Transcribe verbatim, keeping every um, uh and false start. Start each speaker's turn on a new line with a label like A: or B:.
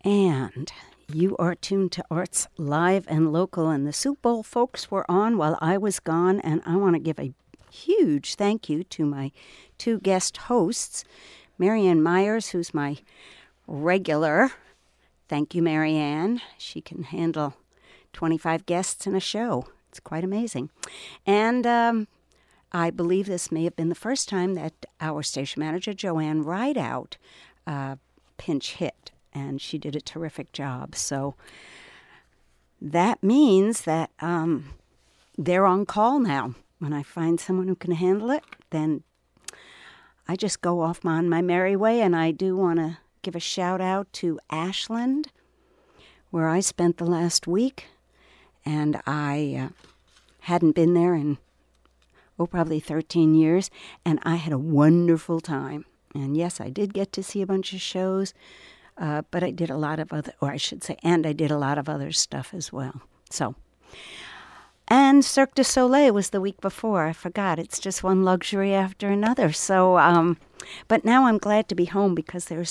A: And you are tuned to Arts Live and Local, and the Soup Bowl folks were on while I was gone, and I want to give a huge thank you to my two guest hosts, Marianne Myers, who's my regular. Thank you, Marianne. She can handle twenty-five guests in a show. It's quite amazing. And um, I believe this may have been the first time that our station manager, Joanne Rideout, uh, pinch hit, and she did a terrific job. So that means that um, they're on call now. When I find someone who can handle it, then I just go off on my merry way, and I do want to give a shout-out to Ashland, where I spent the last week, and I uh, hadn't been there in, oh, probably thirteen years, and I had a wonderful time. And yes, I did get to see a bunch of shows, uh, but I did a lot of other, or I should say, and I did a lot of other stuff as well. So, and Cirque du Soleil was the week before. I forgot. It's just one luxury after another. So, um, but now I'm glad to be home because there's